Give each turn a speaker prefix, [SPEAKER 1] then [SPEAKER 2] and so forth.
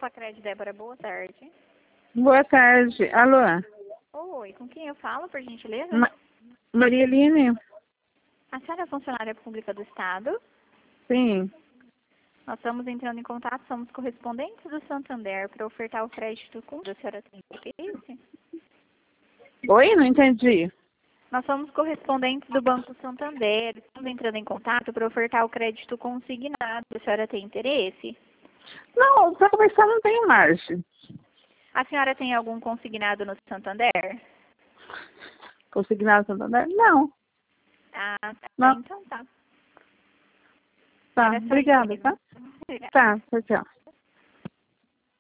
[SPEAKER 1] Facred, Débora, boa tarde.
[SPEAKER 2] Boa tarde. Alô?
[SPEAKER 1] Oi, com quem eu falo, por gentileza?
[SPEAKER 2] Maria Aline?
[SPEAKER 1] A senhora é funcionária pública do Estado?
[SPEAKER 2] Sim.
[SPEAKER 1] Nós estamos entrando em contato, somos correspondentes do Santander para ofertar o crédito com a senhora tem interesse?
[SPEAKER 2] Oi? Não entendi.
[SPEAKER 1] Nós somos correspondentes do Banco Santander, estamos entrando em contato para ofertar o crédito consignado. A senhora tem interesse?
[SPEAKER 2] Não, para conversar não tenho margem.
[SPEAKER 1] A senhora tem algum consignado no Santander?
[SPEAKER 2] Consignado Santander? Não.
[SPEAKER 1] Ah, tá.
[SPEAKER 2] Não.
[SPEAKER 1] Então tá.
[SPEAKER 2] Tá,
[SPEAKER 1] Era só
[SPEAKER 2] obrigada,
[SPEAKER 1] isso
[SPEAKER 2] tá?
[SPEAKER 1] mesmo. Obrigada.
[SPEAKER 2] Tá, tchau, tchau.